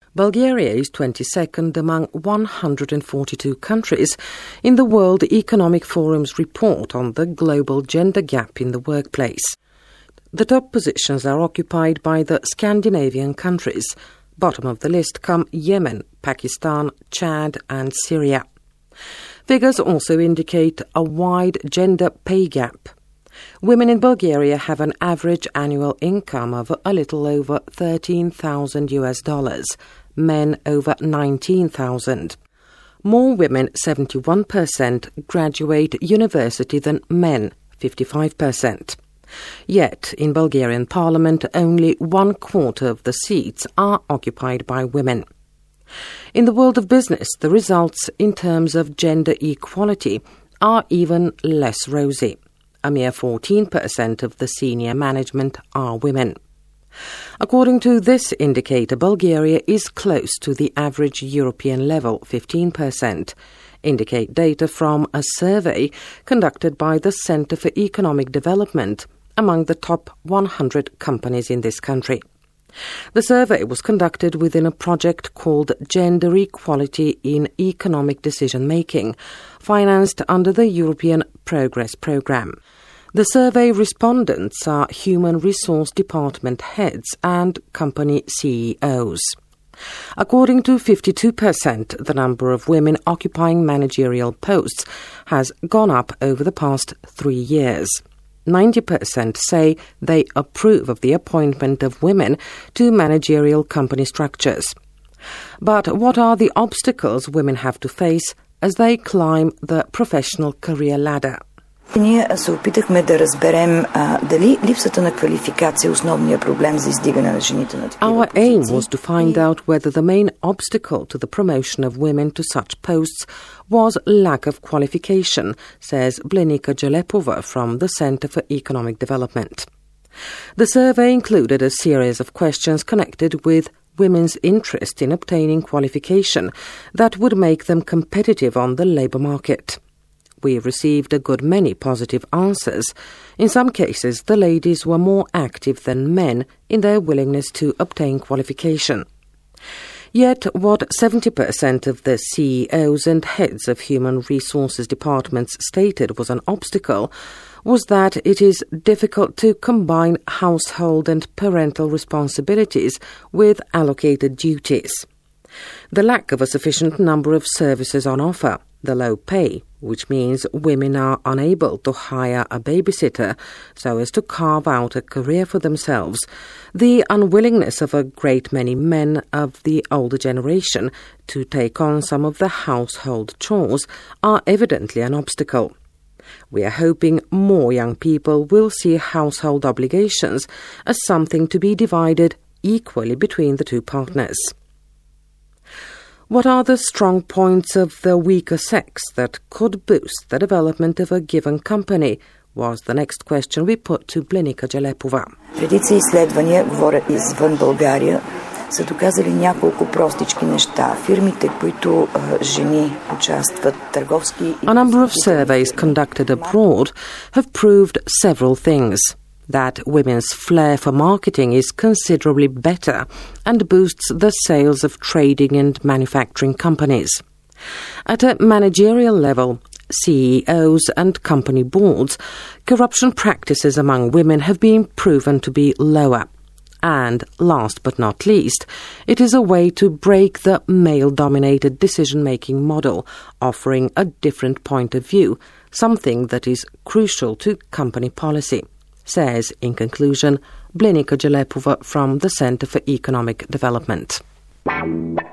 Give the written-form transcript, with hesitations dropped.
Bulgaria is 22nd among 142 countries in the World Economic Forum's report on the global gender gap in the workplace. The top positions are occupied by the Scandinavian countries. Bottom of the list come Yemen, Pakistan, Chad and Syria. Figures also indicate a wide gender pay gap. Women in Bulgaria have an average annual income of a little over $13,000, men over $19,000. More women, 71%, graduate university than men, 55%. Yet, in Bulgarian parliament, only 1/4 of the seats are occupied by women. In the world of business, the results in terms of gender equality are even less rosy. A mere 14% of the senior management are women. According to this indicator, Bulgaria is close to the average European level, 15%, indicate data from a survey conducted by the Centre for Economic Development among the top 100 companies in this country. The survey was conducted within a project called Gender Equality in Economic Decision-Making, financed under the European Progress Programme. The survey respondents are human resource department heads and company CEOs. According to 52%, the number of women occupying managerial posts has gone up over the past 3 years. 90% say they approve of the appointment of women to managerial company structures. But what are the obstacles women have to face as they climb the professional career ladder? Ние се опитахме да разберем дали липсата на квалификация е основният проблем за издигане на жените на такива Our позиции. aim was to find out whether the main obstacle to the promotion of women to such posts was lack of qualification, says Blenika Jelepova from the Centre for Economic Development. The survey included a series of questions connected with women's interest in obtaining qualification that would make them competitive on the labour market. We received a good many positive answers. In some cases, the ladies were more active than men in their willingness to obtain qualification. Yet what 70% of the CEOs and heads of human resources departments stated was an obstacle was that it is difficult to combine household and parental responsibilities with allocated duties. The lack of a sufficient number of services on offer, the low pay, which means women are unable to hire a babysitter so as to carve out a career for themselves, the unwillingness of a great many men of the older generation to take on some of the household chores are evidently an obstacle. We are hoping more young people will see household obligations as something to be divided equally between the two partners. What are the strong points of the weaker sex that could boost the development of a given company, was the next question we put to Blenika Jelepova. Редица изследвания, говорят извън България, са доказали няколко простички неща. Фирмите, които жени участват търговски... A number of surveys conducted abroad have proved several things. That women's flair for marketing is considerably better and boosts the sales of trading and manufacturing companies. At a managerial level, CEOs and company boards, corruption practices among women have been proven to be lower. And, last but not least, it is a way to break the male-dominated decision-making model, offering a different point of view, something that is crucial to company policy, says, in conclusion, Blenika Jelepova from the Centre for Economic Development.